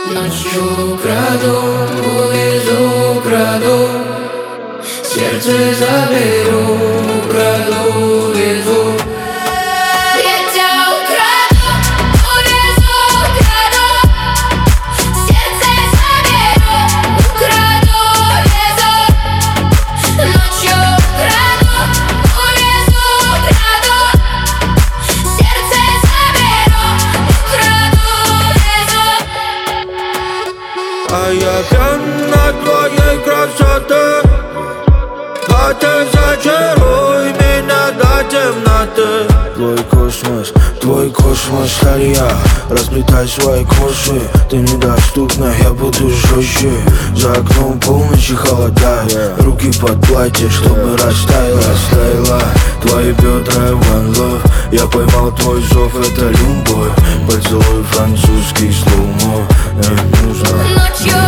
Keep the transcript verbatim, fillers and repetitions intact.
Ночью украду, увезу, украду, сердце заберу, украду, увезу. Я тебя украду, увезу, украду, сердце заберу, украду, увезу. Ночью украду, увезу, украду, сердце заберу, украду, увезу. А я пьян от твоей красоты, а ты зачаруй меня до темноты. Твой космос, твой космос, старья, расплетай свои косы. Ты недоступна, я буду жестче. За окном полночи холодает, руки под платье, чтобы растаяло, растаяла. Твои бедра, one love. Я поймал твой зов, это любовь. Поцелуй французский слоумо, не нужно. Ночью